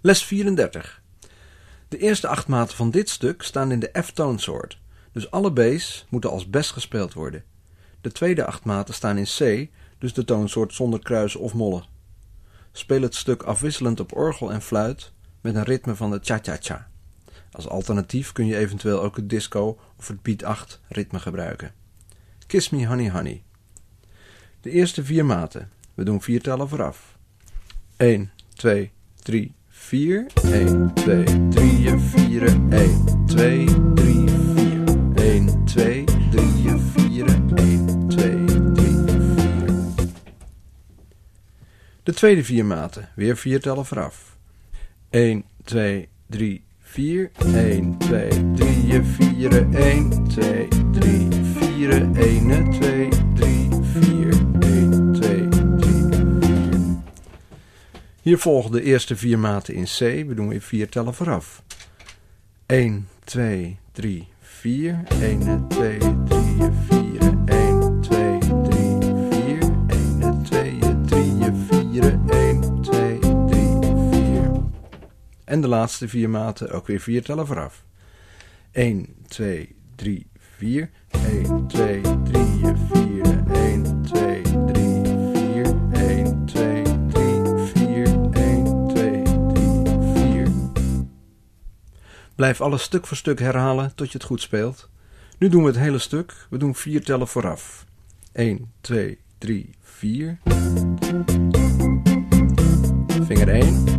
Les 34. De eerste 8 maten van dit stuk staan in de F-toonsoort, dus alle B's moeten als bes gespeeld worden. De tweede 8 maten staan in C, dus de toonsoort zonder kruisen of mollen. Speel het stuk afwisselend op orgel en fluit met een ritme van de cha-cha-cha. Als alternatief kun je eventueel ook het disco of het beat 8 ritme gebruiken. Kiss Me Honey Honey. De eerste 4 maten. We doen 4 tellen vooraf. 1, 2, 3, 4. 1, 2, 3, 4. 1, 2, 3, 4. 1, 2, 3, 4. 1, 2, 3, 4. De tweede 4 maten. Weer 4 tellen vooraf. 1, 2, 3, 4. 1, 2, 3, 4. 1, 2, 3, 4. 1, 2, 3, 4. 1, 2, 3, 4. Hier volgen de eerste 4 maten in C. We doen weer 4 tellen vooraf. 1, 2, 3, 4. 1, 2, 3, 4. 1, 2, 3, 4. 1, 2, 3, 4. 1, 2, 3, 4. En de laatste 4 maten ook weer 4 tellen vooraf. 1, 2, 3, 4. 1, 2, 3, 4. 1, 2, 3, 4. 1, 2, 3, 4. 1, 2, 3, 4. Blijf alles stuk voor stuk herhalen tot je het goed speelt. Nu doen we het hele stuk. We doen 4 tellen vooraf. 1, 2, 3, 4. Vinger 1.